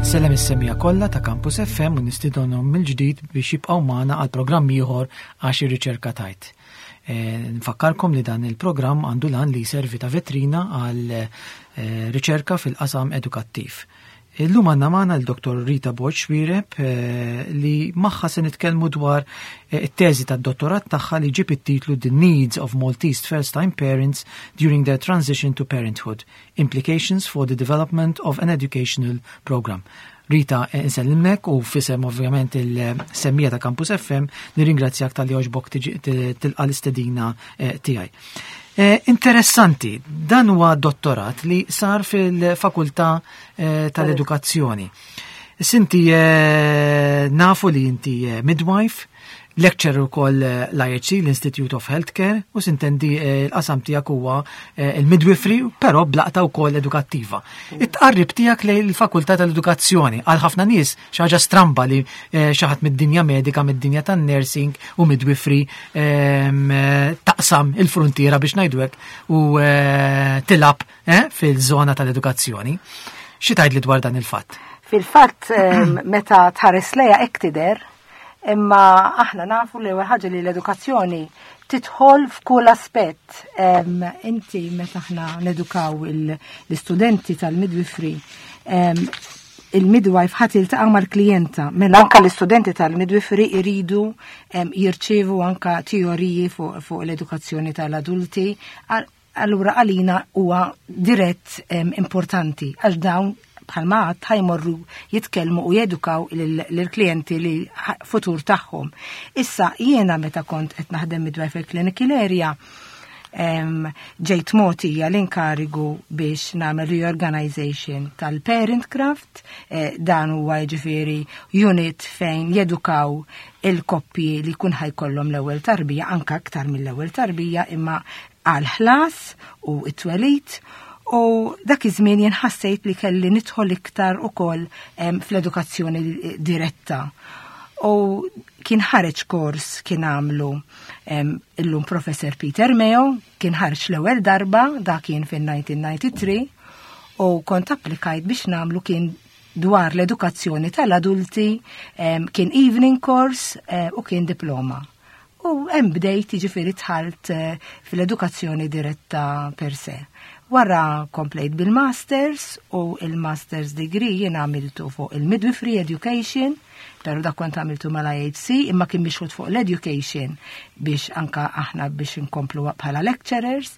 Insellem is-semmija kollha ta' Campus FM u nistidonhom mill-ġdid biex jibqgħu magħna għal programm ieħor għax ir-riċerka tajt. Nfakkarkom li dan il-programm għandu lan li jservi ta' vetrina għal riċerka fil-qasam edukattiv. Illum għandna magħna l-Dr. Rita Boċ-Xwireb li magħha se nitkellmu dwar it-teżi tad-dottorat tagħha li ġib it-titlu The Needs of Maltese First-Time Parents During Their Transition to Parenthood: Implications for the Development of an Educational Program. Rita, nsellimnek u fisem ovvjament il-semmija ta' Campus FM nirringrazzjak tal-li oġbok tilqa l-istedina tiegħi. Interessanti, dan huwa dottorat li sar fil-Fakultà tal-Edukazzjoni. Sinti nafu li inti midwife, lecturer ukoll l-IHC, l-Institute of Healthcare, u sintendi l-qasam tiegħek huwa il-midwifery, però blaqta wkoll edukattiva. It-qarrib tiegħek lejn il-Fakultà tal-Edukazzjoni għal ħafna nies xi ħaġa stramba li xi ħadd mid-dinja medika, mid-dinja tan-nursing u midwifery taqsam il-frontiera biex ngħidu hekk u tilab fil-żona tal-edukazzjoni. Xi tgħidli dwar dan il-fatt? Fil-fatt meta tħares lejha hekk tidher, imma aħna nafu li ħaġa li l-edukazzjoni tidħol f'kull aspett. Inti meta aħna nedukaw l-istudenti tal-midwifery, il-midwife ħadd iltaqa' mal-klijenta, mela anke l-istudenti tal-midwifery iridu jirċievu anke teoriji fuq l-edukazzjoni tal-adulti. Allura għalina huwa dirett importanti għax dawn bħalma għad ħajmorru jitkellmu u jedukaw l-klijenti li futur tagħhom. Issa jiena meta kont qed naħdem midwife clinical area ġejt mogħtija l-inkarigu biex nagħmel reorganization tal-parent craft, dan huwa jiġifieri unit fejn jedukaw il-koppji li jkun ħajkollhom l-ewwel tarbija, anke aktar mill-ewwel tarbija, imma għal ħlas u it-twelid. U dak iż-żmien jien ħassejt li kelli nidħol iktar ukoll fl-edukazzjoni diretta. U kien ħareġ kors kien għamlu illum Professor Peter Mayo, kien ħareġ l-ewwel darba, da kien fin-1993, u kont applikajt biex nagħmlu kien dwar l-edukazzjoni tal-adulti, kien evening course u kien diploma. U hemm bdejt jiġifieri dħalt fil-edukazzjoni diretta per se. Wara komplejt bil-masters u il-masters degree jien għamiltu fuq il-midwifery education, pero dak kont għamiltu mal-IHC, imma kien mixħud fuq l-education biex anka aħna biex nkomplu bħala lecturers.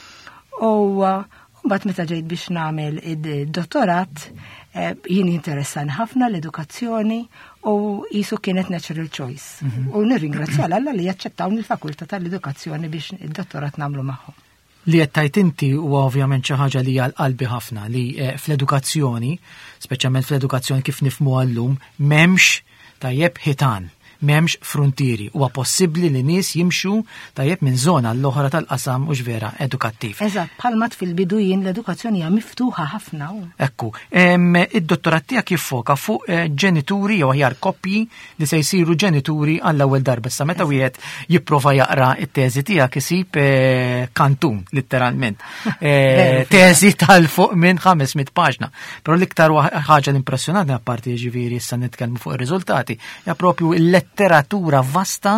U mbagħad meta ġejt biex nagħmel id-dottorat, jien interessani ħafna l-edukazzjoni u jisu kienet natural choice. U nirringrazzja Alla li jaċċettawni l-Fakultà tal-Edukazzjoni biex id-dottorat nagħmlu magħhom. Li jettajt inti huwa ovvjament xi ħaġa li hija qalbi ħafna li fl-edukazzjoni, speċjalment fl-edukazzjoni kif nifhmu llum, m'hemmx tajjeb ħitan, m'hemmx frontieri. Huwa possibbli li nies jimxu tajjeb minn żona l-oħra tal-qasam mhux vera edukattiv. Eżatt, bħalma fil-bidu jien l-edukazzjoni hija miftuħa ħafna. Ekku, id-dottorat tiegħek jiffoka fuq ġenituri jew aħjar koppji li se jsiru ġenituri għall-ewwel darba. Sa meta wieħed jipprova jaqra t-teżi tiegħek isib kantun litteralment. Teżi tal-fuq minn 500 paġna. Però l-iktar ħaġa l-impressjonanti apparti ġifieri issa nitkellmu fuq ir-riżultati, hija proprju letteratura vasta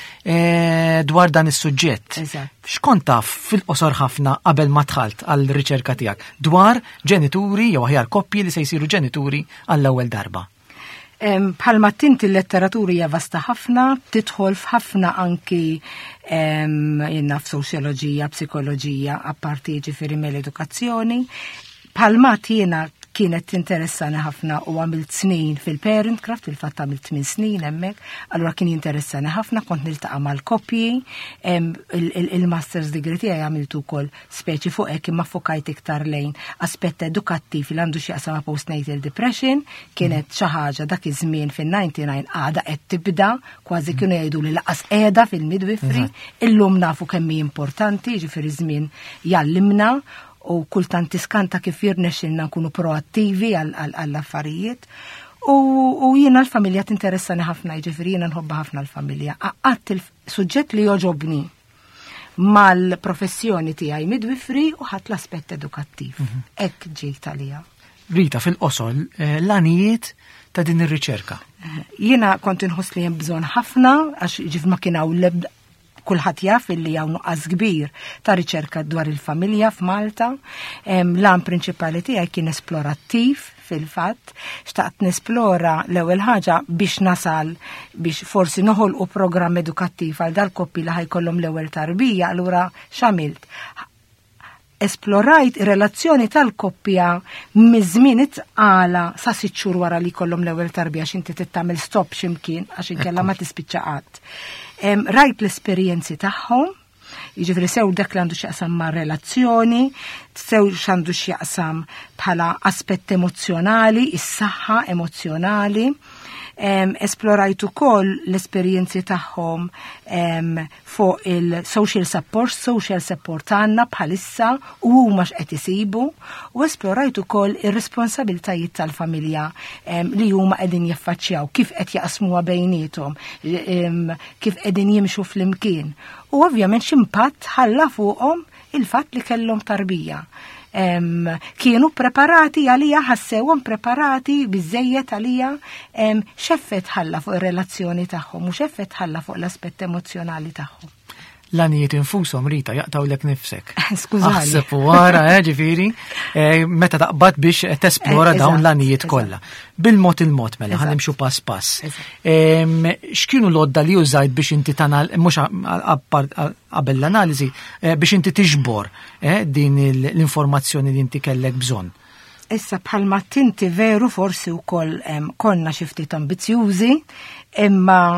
dwar dan is-suġġett. X'kont taf fil-qosor ħafna qabel ma dħalt għall-riċerka tiegħek dwar ġenituri jew aħjar koppji li se jsiru ġenituri għall-ewwel darba? Bħalma tinti l-letteratura hija vasta ħafna, tidħol f'ħafna anki jenna f'soċjoloġija, psikoloġija, apparti ġifieri mill-edukazzjoni. Bħalma jiena kienet interessani ħafna u għamilt snin fil-parent craft, fil-fatt għamilt 8 snin hemmhekk, allura kien interessani ħafna, kont niltaqa' mal-koppji, il-masters degree tiegħi għamiltu wkoll speċi fuq hekk imma fokajt iktar lejn aspett edukattiv li għandu xi qasam postnatal depression, kienet xi ħaġa dak iż-żmien fin-99 għada qed tibda, kważi kienu jgħidu li laqas qiegħda fil-midwifery, illum nafu kemm hi importanti, ġifieri żmien jallimna u kultant tiskanta kif jirnexxilna nkunu proattivi għall-affarijiet. U jiena l-familja tinteressani ħafna, jiġifieri jiena nħobba ħafna l-familja. Qatt il-suġġett li joġobni mal-professjoni tiegħi midwifery u ħadd l-aspett edukattiv. Hekk ġejt għaliha. Rita, fil-qosol, l-għanijiet ta' din ir-riċerka. Jiena kont inħoss li hemm bżonn ħafna għax ġif ma kien hawn kulħadd jaf illi hawn nuqqas kbir ta' riċerka dwar il-familja f'Malta. L-għan prinċipali tiegħi kien esplorattiv fil-fatt, xtaqt nesplora l-ewwel ħaġa biex nasal biex forsi noħolqu programm edukattiv għal dal-koppi li ħajkollhom l-ewwel tarbija, allura x'għamilt? Esplorajt relazzjoni tal-koppja miż-żmien itqala sa 6 xhur wara li jkollhom l-ewwel tarbija x'inti tittamel stop x'imkien għax inkella ma tispiċċa qatt. Rajt l-esperjenzi tagħhom, jiġifieri sew dak li għandu x'jaqsam ma' relazzjoni, sew x'għandu x'jaqsam bħala aspett emozjonali, is-saħħa emozjonali. Esplorajt ukoll l-esperjenzi tagħhom fuq il-social support għandna bħalissa u huma x'qed isibu, u esplorajt ukoll ir-responsabiltajiet tal-familja li huma qegħdin jaffaċċjaw kif qed jaqsmuha bejniethom, kif qegħdin jimxu flimkien. U ovvjament x'impatt ħalla fuqhom il-fatt li kellhom tarbija. Kienu preparati għalija, ħassewhom preparati biżejjed għalija, x'effett ħalla fuq ir-relazzjoni tagħhom u x'effett ħalla fuq l-aspett emozjonali tagħhom. L-għanijiet infushom, Rita, jaqtawlek nifsek. Skużani. Aħseb wara, ġifieri, meta taqbad biex tesplora dawn l-għanijiet kollha. Bil-mod il-mod mela, ħanimxu pass pass. X'kienu l-għodda li użajt biex inti mhux qabel l-analiżi, biex inti tiġbor din l-informazzjoni li inti kellek bżonn? Issa bħalma tinti veru forsi wkoll konna xi ftit ambizzjużi, imma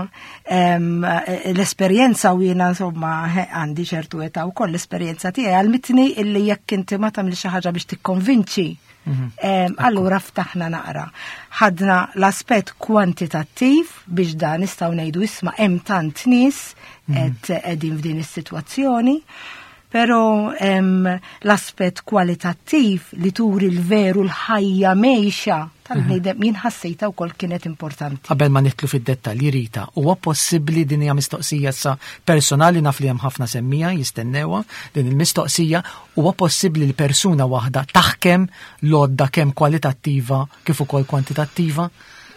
l-esperjenza u jiena insomma għandi ċertu età wkoll l-esperjenza tiegħi għalmitni illi jekk inti ma tagħmel xi ħaġa biex tikkonvinċi. Allura ftaħna naqra. Ħadna l-aspett kwantitattiv biex dan nistgħu ngħidu isma' hemm tant nies qegħdin f'din is-sitwazzjoni. Pero l-aspett kwalitattiv li turi l-veru l-ħajja mejxa tal-bnedem jien ħassejta wkoll kienet importanti. Qabel ma nitlu fid-dettalji, Rita, huwa possibbli din hija mistoqsija sa personali naf li hemm ħafna semmija jistennewha din il-mistoqsija, huwa possibbli li persuna waħda taħkem l-għodda kemm kwalitattiva kif ukoll kwantitattiva?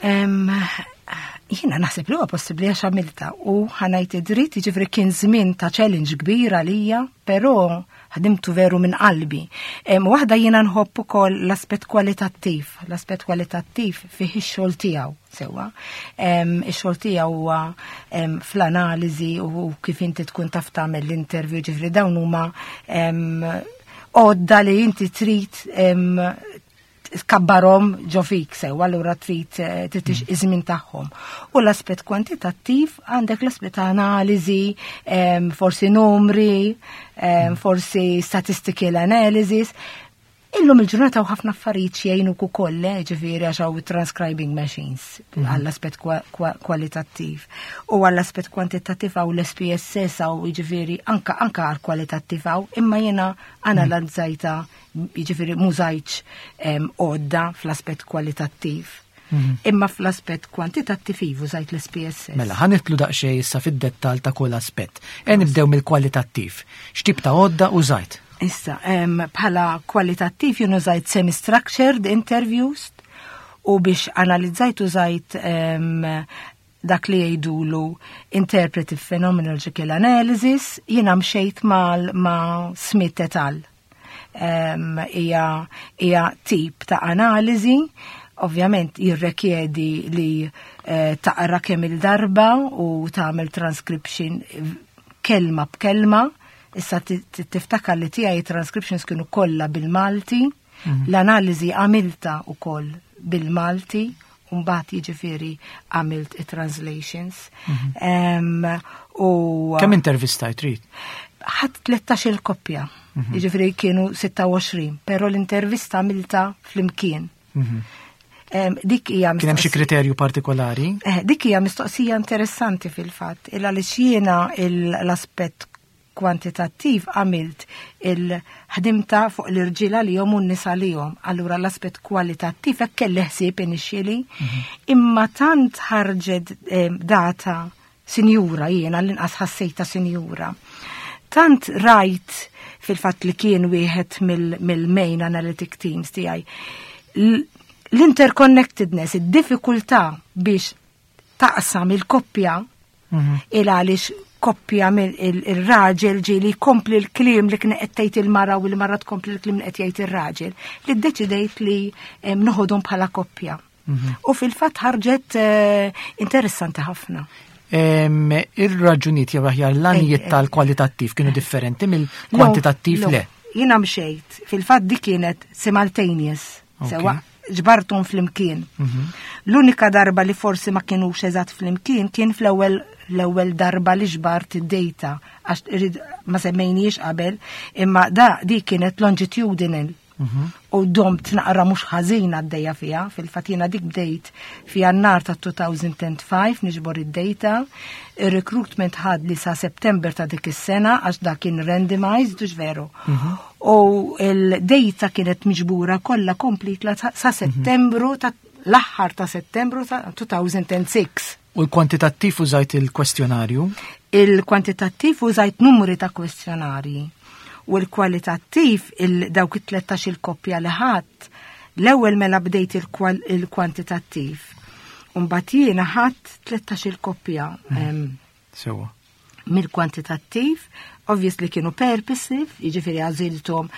Jiena naħseb li huwa possibbli għax għamilta u ħanajt id-dritt, jiġifieri kien żmien ta' challenge kbir għalija, però ħadimtu veru minn qalbi. Waħda jiena nħobb ukoll l-aspett kwalitattiv. L-aspett kwalitattiv fih ix-xogħol tiegħu sewwa. Ix-xogħol tiegħu huwa fl-analiżi u kif inti tkun taf tagħmel l-interview, ġifieri dawn huma għodda li inti trid kabbarom ġo fik sew, allura trid titix iż-żmien tagħhom. U l-aspett kwantitattiv għandek l-aspett analiżi, forsi numri, forsi statistical analysis. Illum il-ġurnata u ħafna affarijiet jgħinu ukoll, ġifieri għax hawn transcribing machines għall-aspett kwalitattiv. U għall-aspett kwantitattiv hawn l-SPSS hawn jiġifieri anke għal kwalitattiv hawn, imma jiena analizzajta jiġifieri mużajtx għodda fl-aspett kwalitattiv. Imma fl-aspett kwantitattiv użajt l-SPSS. Mela, ħanitlu daqsxejn issa fid-dettall ta' kull aspett. Nibdew mill-kwalitattiv. X'tip ta' għodda użajt? Issa, bħala kwalitattiv jien użajt semi-structured interviews u biex analizzajt użajt dak li jgħidulu interpretive phenomenological analysis, jiena mxejt ma' Smith et al. Hija tip ta' analiżi, ovvjament jirrekjedi li taqra kemm il-darba u tagħmel transcription kelma b'kelma. Issa tiftakar li tiegħi transcriptions kienu kollha bil-Malti, l-analiżi għamilta wkoll bil-Malti, u mbagħad jiġifieri għamilt it-translations. Kemm intervistajt Rit? Ħadd 13 koppja, jiġifieri kienu 26, però l-intervista għamilta flimkien. Dik hija kien hemm xi kriterju partikolari? Dik hija mistoqsija interessanti fil-fatt, illa li jiena l-aspett kwantitattiv għamilt il-ħdimta fuq l-irġila li jom u n-nisa li jom. Allura l-aspet kwalitattiv hekk kelli ħsieb inixjeli, imma tant ħarġet data sinjura jiena l-inqas ħassejta sinjura. Tant rajt fil-fatt li kien wieħed mill-main analytic teams tiegħi l-interconnectedness, id-diffikultà biex taqsam il-koppja il-għalix koppja minn il-raġel ġili kompli l-klim li kien qed tgħid il-mara u l-mara tkompli l-klim li qed jgħid ir-raġel li ddeċidejt li noħodhom bħala koppja. U fil-fatt ħarġet interessanti ħafna. Ir-raġunijiet jew aħjar l-għanijiet tal-kwalitattiv kienu differenti mill-kwantitattiv le. Jiena mxejt, fil-fatt di kienet simultaneous, sewa ġbartum fl-imkien. L-unika darba li forsi ma kienux eżatt fl-imkien kien l-ewwel darba li ġbart id-data għax ma semmejniex qabel, imma di kienet longitudinal. U domt naqra mhux ħażin għaddejja fiha, fil-fatina dik bdejt fiha n-nar ta' 2005 niġbor id-data. Ir-recruitment ħad li sa' September ta' dik is-sena għax da kien randomized u veru. U l-data kienet miġbura kollha kompletla sa' Settembru ta' l-aħħar ta' Settembru ta' 2006. U l-kwantitattiv użajt il-kwestjonarju? Il-kwantitattiv użajt numri ta' kwestjonarji. U l-kwalitattiv dawk it-13 il-koppja li ħadd l-ewwel mela bdejt il-kwantitattiv. U mbagħad jiena ħadd 13 il-koppja. Sewa. Mill-kwantitattiv, obviously kienu purposive, jiġifieri għażilthom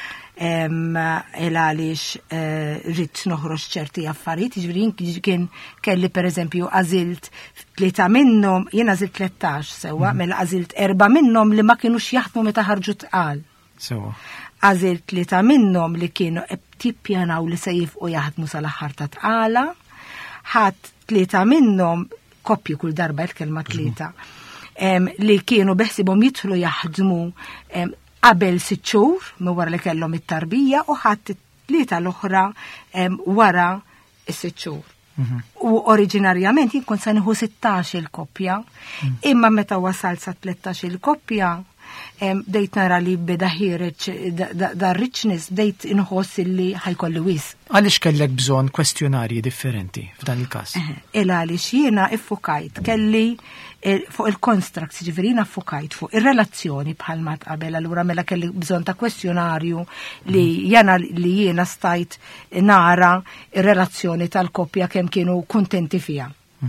għaliex rrid noħroġ ċerti affarijiet, jiġifieri kien kelli pereżempju għażilt 3 minnhom, jien għażilt 13 sewa, mela għażilt 4 minnhom li ma kienux jaħdmu meta ħarġu tqal. Għażilt 3 minnhom li kienu tippjanaw li se jifqu jaħdmu sal-aħħar ta' tqala, ħadd 3 minnhom koppji kull darba l-kelma 3 li kienu beħsibhom jidħlu jaħdmu qabel 6 xhur minn wara li kellhom it-tarbija u ħadd 3 l-oħra wara is-6 xhur. U oriġinarjament jien kont se nieħu 16 il-koppja, imma meta wasalt sa 13 il-koppja bdejt nara li beda da richness bdejt inħoss li ħajkolli wis. Għaliex kellek bżonn kwestjonarji differenti f'dan il-każ? Għaliex jiena iffukajt kelli fuq il-constructs, ġifieri jiena affukajt fuq ir-relazzjoni bħalma tqabel, allura mela kelli bżonn ta' kwestjonarju li jiena stajt nara ir-relazzjoni tal-koppja kemm kienu kuntenti fiha.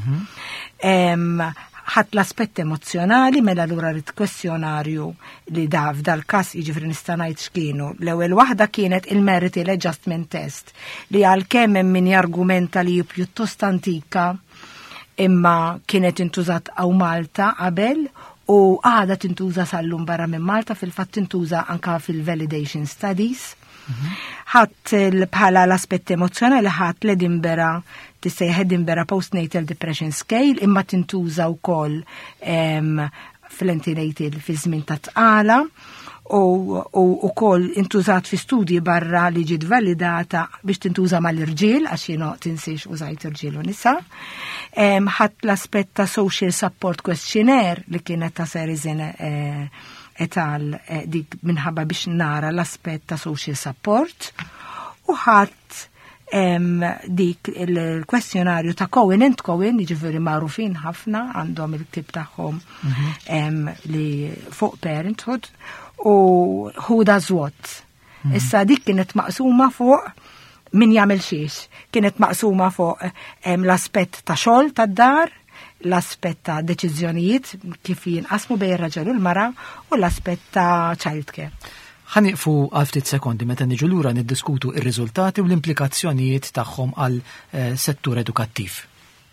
Ħadd l-aspett emozjonali mela lura rid kwestjonarju li f'dal-każ jiġifieri nista' ngħid x'kienu. L-ewwel waħda kienet il-marital adjustment test li għalkemm hemm min jargumenta li pjuttost antika imma kienet intużat hawn Malta qabel u għadha tintuża sal-lum barra minn Malta, fil-fatt tintuża anke fil-validation studies. Ħadd bħala l-aspett emozjonali ħadd l-Edinburgh tissejħ Edinburgh Postnatal Depression Scale imma tintuża wkoll fl-antenatal fi żmien ta' tqala u wkoll intużat fi studji barra li ġiet validata biex tintuża mal-irġiel għax jiena tinsiex użajt irġiel u nisa. Ħadd l-aspett ta' social support questionnaire li kienet ta' Serizin etal dik minħabba biex nara l-aspett ta' social support u ħadd dik il-kwestjonarju ta' Cohen and Cohen, jiġifieri magħrufin ħafna għandhom il-ktib tagħhom li fuq parenthood u who does what. Issa dik kienet maqsuma fuq min jagħmel xiex. Kienet maqsuma fuq l-aspett ta' xogħol tad-dar, l-aspett ta' deċiżjonijiet kif jinqasmu bejn ir-raġel u l-mara u l-aspett ta' childcare. Ħaniqfu għal ftit sekondi meta niġu lura niddiskutu ir-riżultati u l-implikazzjonijiet tagħhom għal settur edukattiv.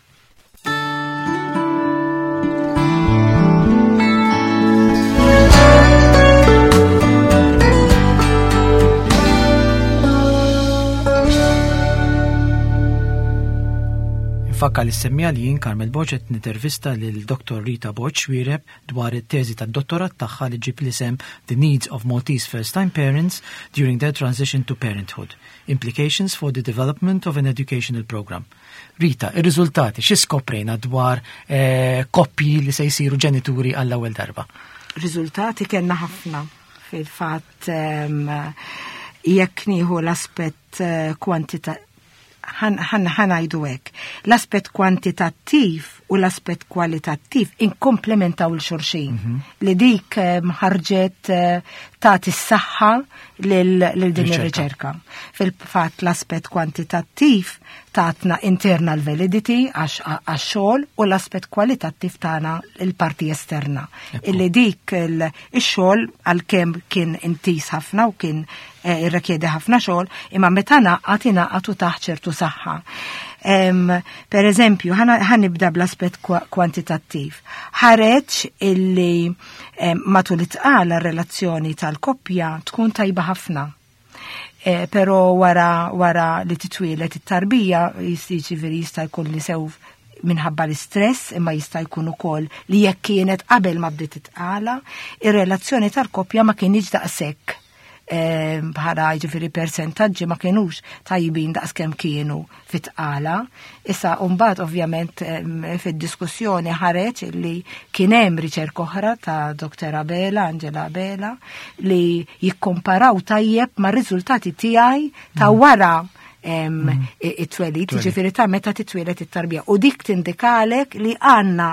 Fakka li semmija li jien Carmel Boċ nintervista lil Dr. Rita Boċ Xwireb dwar it-teżi tad-dottorat tagħha li ġib l-isem The Needs of Maltese First-Time Parents During Their Transition to Parenthood: Implications for the Development of an Educational Program. Rita, ir-riżultati xi skoprejna dwar koppji li se jsiru ġenituri għall-ewwel darba? Riżultati kellna ħafna. Fil-fatt jekk nieħu l-aspett ħanajdu hekk. L-aspett kwantitattiv u l-aspett kwalitattiv inkomplementaw l-xurxin. Li dik ħarġet tagħti s-saħħa lil din ir-riċerka. Fil-fatt l-aspett kwantitattiv tatna internal validity għax-xogħol u l-aspett kwalitattiv tagħna il-parti esterna. Illi dik il-xogħol għalkemm kien intis ħafna u kien irrekjedi ħafna xogħol, imma meta naqgħatu taħt ċertu saħħa. Per eżempju, ħanibda bl-aspett kwantitattiv. Ħareġ illi matul it-tqala relazzjoni tal-koppja tkun tajba ħafna. Pero wara li titwielet it-tarbija jista' jkun li sew minħabba l-istress, imma jista' jkun ukoll li jekk kienet qabel ma bdiet titqala, ir-relazzjoni tal-koppja ma kienx daqshekk. Bħala ġifiri persentaġġi ma kienux tajbin daqskemm kienu fit-tqala. Issa mbagħad ovvjament fid-diskussjoni ħareġ li kien hemm riċerka oħra ta' Dr. Angela Abela li jikkomparaw tajjeb ma' riżultati tiegħi ta' wara it-twelid, ġifiri ta' meta titwielet it-tarbija. U dik tindikalek li għandna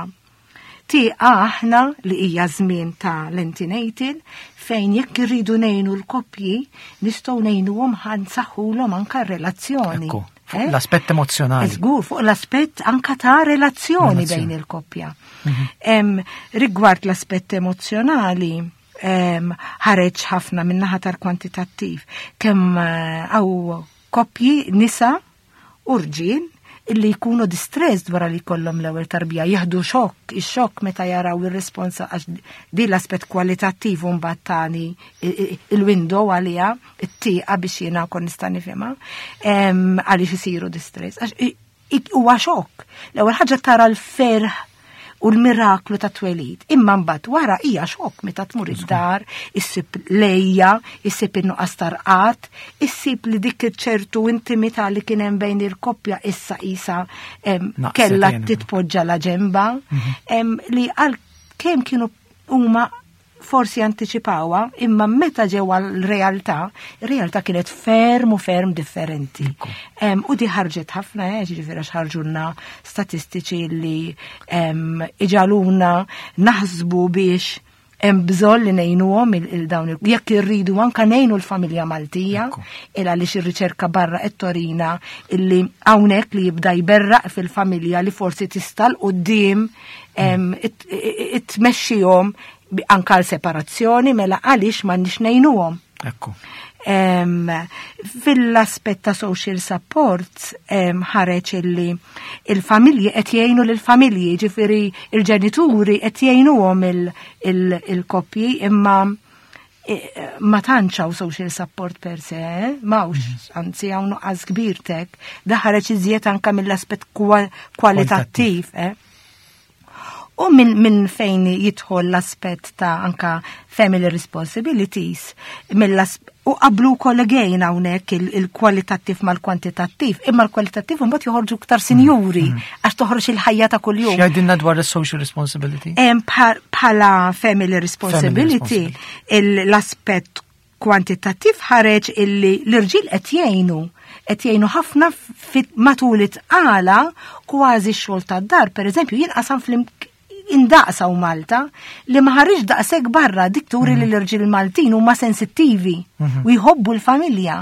aħna li hija żmien ta' l-antenatal fejn jekk irridu ngħinu l-koppji nistgħu ngħinuhom ħansaħħulhom anke relazzjoni. L-aspett emozjonali. Żgur, fuq l-aspett anke ta' relazzjoni bejn il-koppja. Rigward l-aspett emozjonali ħareġ ħafna min-naħa tal-kwantitattiv kemm hawn koppji nisa u rġiel illi jkunu distressed wara li kollhom l-ewwel tarbija, jieħdu ix-xokk meta jaraw ir-responsa għax din l-aspett kwalitattiv u mbagħad tani il-window għaliha it-tieqa biex jiena kon nista' nifhimha għaliex isiru distress. Għax huwa xokk. L-ewwel ħaġa tara l-ferħ u l-miraklu ta' twelid. Imma mbagħad wara hija xokk meta tmur id-dar, issib lejja, issib in-nuqqas tarqat, issib li dik ċertu intimità li kien hemm bejn il-koppja issa qisha kellha titpoġġa la ġemba, li għal kemm kienu huma forsi antiċipawha, imma meta ġewwa l-realtà, ir-realtà kienet ferm differenti. U di ħarġet ħafna, ġifieri ħarġulna statistiċi li iġaluna naħsbu biex hemm bżonn li ngħinuhom il-dawn jekk irridu anke ngħinu l-familja Maltija, il għaliex ir-riċerka barra qed torina illi hawnhekk li jibda jberraq fil-familja li forsi tista' l-qudiem tmexxihom anka l-separazzjoni mela għaliex m'għandniex ngħinuhom. Fil-aspett ta' social support ħareġ illi il-familji qed jgħinu lill-familji, ġifieri il-ġenituri qed jgħinuhom il-koppji imma ma tantx hawn social support per se, m'hawnx, anzi hawn nuqqas kbir tek, ħareġ iżjed anke mill-aspett kwalitattiv. U minn fejn jidħol l-aspett ta' anka family responsibilities, u qablu kollegejn hawnhekk il-kwalitattiv mal-kwantitattiv, imma l-kwalitattiv imbagħad joħorġu iktar sinjuri għax toħroġ il-ħajja ta' kuljum. X'għidilna dwar is-social responsibility? Bħala family responsibility, l-aspett kwantitattiv ħareġ illi l-irġiel qed jgħinu ħafna matul it-tqala kważi x-xogħol tad-dar. Pereżempju jien qasam indaqsaw Malta li ma ħarriġ daqshekk barra dik turi li l-irġiel Maltin huma sensittivi u jħobbu l-familja.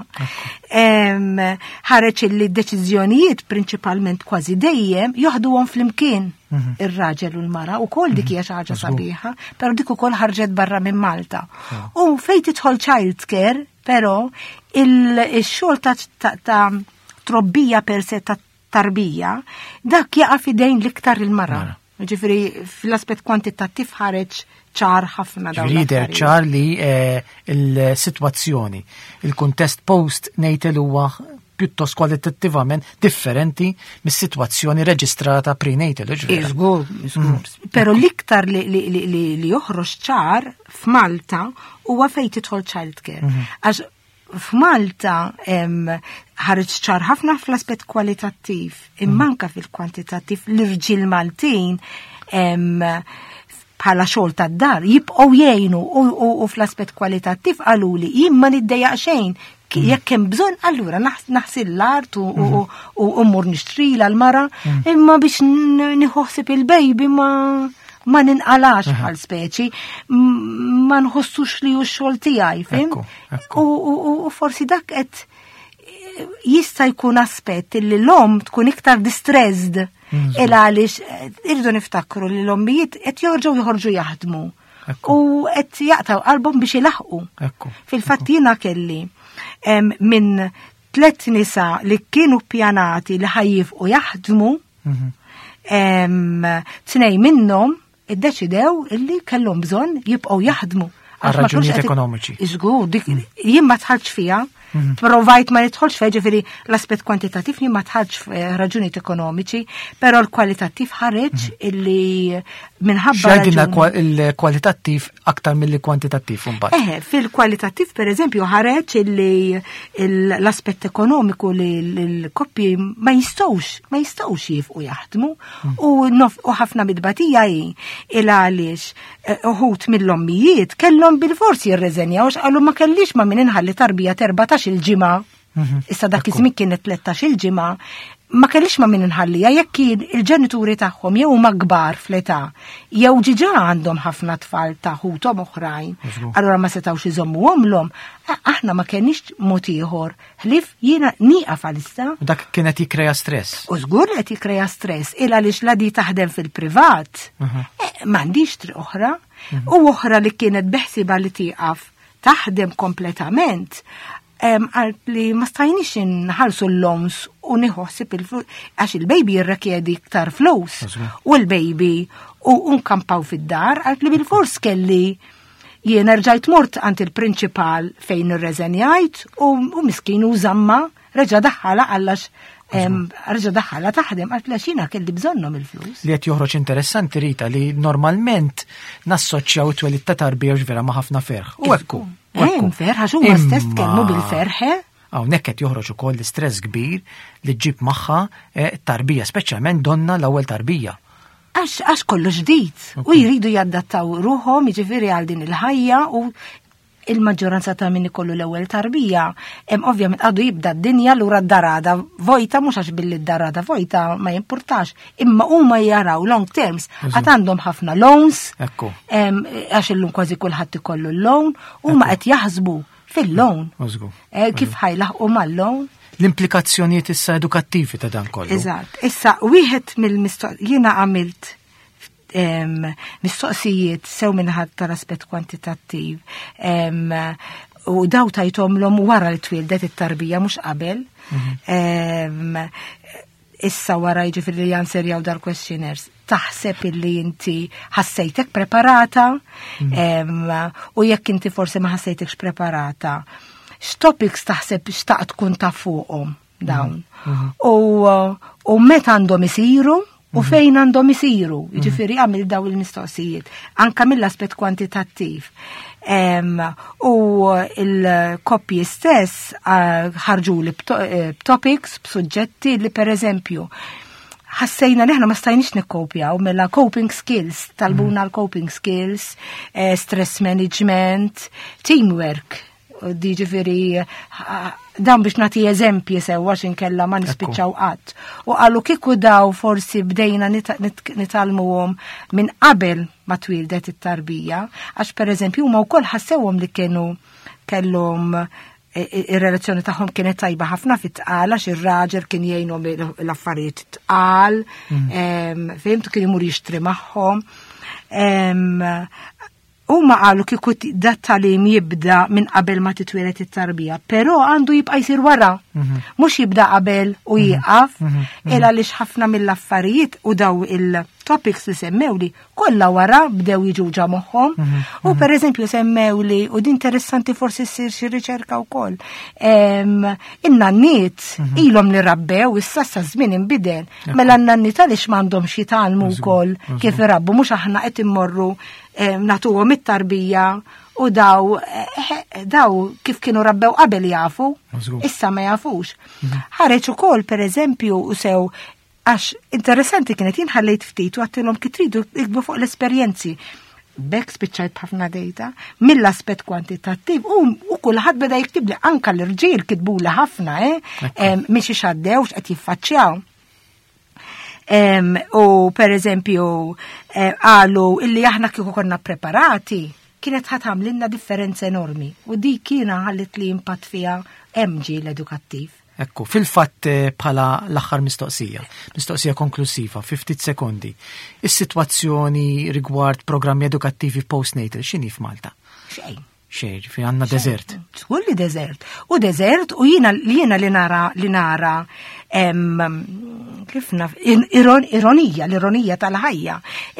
Ħareġ li d-deċiżjonijiet prinċipalment kważi dejjem joħduhom flimkien ir-raġel u l-mara u kol dik hija xi ħaġa sabiħa, però dik ukoll ħarġet barra minn Malta. U fejn tidħol child care, però il-xogħol ta' trobbija per se ta' tarbija dak jaqa' fidejn l-iktar il-mara. Ġifiri, fl-aspet kwantitattiv ħareġ ċar ħafna dawn. Lider ċar li il-situazzjoni, il-kontest post-natal huwa pjuttost kwalitattivament differenti mis-situazzjoni reġistrata prenatal. Iżgur. Pero l-iktar li joħroġ ċar f'Malta huwa fejn tidħol child care. Għax f'Malta ħareġ ċar ħafna fl-aspett kwalitattiv, imma anke fil-kwantitattiv l-irġiel Maltin bħala xogħol tad-dar jibqgħu jgħinu u fl-aspett kwalitattiv qaluli jien ma niddejjaq xejn jekk hemm bżonn allura naħsil l-art u mmur nixtrila l-mara, imma biex nieħossib il-baby ma ninqalax bħal speċi, ma nħossux li hu x-xogħol tiegħi, fim? U forsi dak qed jista' jkun aspett li l-om tkun iktar distressed għaliex irridu niftakru li l-ommijiet qed joħorġu jaħdmu u qed jaqtaw qalbhom biex ilaħqu. Fil-fatt jiena kelli minn 3 nisa li kienu ppjanati li ħajjifqu jaħdmu, 2 minnhom iddeċidew illi kellhom bżonn jibqgħu jaħdmu. Għal raġunijiet ekonomiċi. Iżgur, jien ma tħallx fiha. Provajt ma nidħolx fej, ġifieri l-aspett kwantitattiv jien ma tħallx raġunijiet ekonomiċi, però l-kwalitattiv ħareġ illi minħabba il-kwalitattiv aktar mill-kwantitattiv imbagħad. Fil-kwalitattiv pereżempju ħareġ illi l-aspett ekonomiku li l-koppji ma jistgħux jifqu jaħdmu u ħafna midbatija il għaliex uħud mill-ommijiet kellhom bil-forsi jirreżenjaw qalu ma kellix ma min inħalli tarbija 14 il-ġimgħa. Issa dak iż-żmien kienet 13 il-ġimgħa, ma kellix ma min inħallija jekk il-ġenituri tagħhom jew huma kbar fl-età jew ġiġa għandhom ħafna tfal ta' ħutom oħrajn, allura ma setgħux iżommuhomlhom, aħna ma kenniex mod ieħor ħlief jiena nieqaf għalissa. Dak kienet jikkreja stress. U żgur qed jikkreja stress għaliex la di taħdem fil-privat. M'għandix triq oħra u oħra li kienet beħsiba li tieqaf taħdem kompletament. Għalt li ma stajniex nħallsu l-loans u nieħossib il-flus, għax il-baby jirrekjedi iktar flus u l-baby u nkampaw fid-dar, għalt li bil-fors kelli jiena rġajt mort għand il-prinċipal fejn irreżenjajt u miskin u zamma reġa' daħħala għallax reġa' daħħala taħdem għalt li xina kelli bżonnhom il-flus. Li qed joħroġ interessanti Rita li normalment nassoċjaw it-twelid ta' tarbija vera ma' ħafna ferħ. U hekk. Ferħ għax huma stess tkellmu bil-ferħ. Hawnhekk qed joħroġ ukoll l-istress kbir li ġib magħha tarbija, speċjalment donna l-ewwel tarbija. Għax kollu ġdid u jridu jaddattaw ruħhom jiġifieri għal din il-ħajja u il-maġġoranza ta' min ikollu l-ewwel tarbija, ovvjament għadu jibda d-dinja lura d-darada vojta, mhux għax billi d-darada vojta ma jimpurtax, imma huma jaraw long terms, għad għandhom ħafna loans, għax illum kważi kulħadd ikollu l-loan, huma qed jaħsbu fil-loan. Kif ħajlaħqu mal-loan? L-implikazzjonijiet issa edukattivi ta' dan kollu. Eżatt. Issa wieħed jiena għamilt mistoqsijiet sew minħat tal-aspett kwantitattiv u daw tajtomlhom wara li twildet it-tarbija mhux qabel. Issa wara jiġifieri li janserjaw dal-questionnaires taħseb illi inti ħassejtek preparata u jekk inti forsi ma ħassejtekx preparata x'topics taħseb xtaqt tkun taf fuqhom dawn u meta għandhom isiru u fejn għandhom isiru, jiġifieri għamil daw il-mistoqsijiet, anka mill-aspett kwantitattiv. U il-koppji stess ħarġu li b'topics, b'suġġetti li pereżempju ħassejna neħna ma stajniex nikkopjaw mela coping skills, talbuna l-coping skills, stress management, teamwork. Ġifieri dan biex nagħti eżempji sewwa x'inkella ma nispiċċaw qatt. U qalu kieku daw forsi bdejna nitalmuhom minn qabel ma twildet it-tarbija, għax pereżempju huma wkoll ħassewhom li kellhom ir-relazzjoni tagħhom kienet tajba ħafna fit-tqal għax ir-raġel kien jgħinhom l-affarijiet tqal, fehmtu kien imur jixtri magħhom. Huma qalu kieku dat-tagħlim jibda minn qabel ma titwieled it-tarbija, però għandu jibqa' jsir wara. Mhux jibda qabel u jieqaf, għaliex ħafna mill-affarijiet u daw il-topics li semmewli kollha wara bdew jiġu ġa moħħhom. U pereżempju semmewli u din interessanti forsi ssir xi riċerka wkoll. In-nanniet ilhom li rabbew issa sa żmien inbidel, mela n-nanniet għaliex m'għandhomx jitgħallmu wkoll kif irabbu mhux aħna qed immorru natuhom it-tarbija u daw kif kienu rabbew qabel jafu, issa ma jafux. Ħareġ ukoll pereżempju u sew għax interessanti kienet jinħallejt ftit u għattilhom kif tridu ikbu fuq l-esperjenzi. Bekk spiċċajt b'ħafna data mill-aspett kwantitattiv u kulħadd beda jiktib li anka l-irġiel kitbuli ħafna mhix ixaddewx qed jiffaċċjaw. U pereżempju qalu illi aħna kieku konna preparati kienet ħatamlilna differenza enormi u di kiena ħallit li impatt fiha hemm ġiel edukattiv. Ekku, fil-fatt bħala l-aħħar mistoqsija konklusiva, 50 sekondi. Is-sitwazzjoni rigward programmi edukattivi postnatal x'inhi f'Malta? Xejn, fi għandna deżert. Tqulli deżert. U deżert u jiena li nara kif naf l-ironija tal-ħajja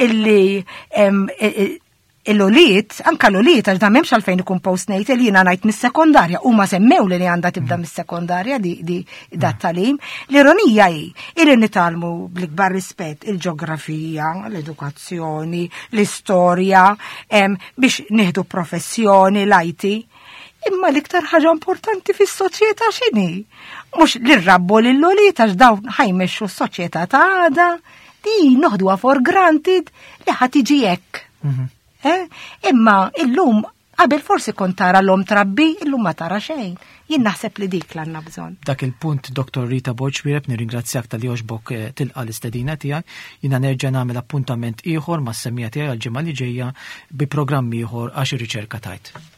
illi l-oliet, anka l-oliet, għax da memx għalfejn ikun postnatal li jina najt mis-sekondarja, u ma semmew li għanda tibda mis-sekondarja di dat-talim. L-ironija illi nitalmu bl-ikbar rispett il-ġeografija, l-edukazzjoni, l-istorja, biex nieħdu professjoni, l-IT. Imma l-iktar ħaġa importanti fis-soċjetà x'inhi? Mhux li rrabbu lill-oliet għax dawn ħajmexxu s-soċjetà ta' għada, di noħduha for granted li ħadd tiġi hekk. Imma illum qabel forsi kont tara l-om trabbi, illum ma tara xejn. Jien naħseb li dik l-għandna bżonn. Dak il-punt, Dr. Rita Boċwireb, nirringrazzjak tal-li għoġbok tilqa l-istedina tiegħek. Jiena nerġa' nagħmel appuntament ieħor mas-semmija tiegħi għal-ġimgħa li ġejja bi programm ieħor għax ir-riċerka tajt.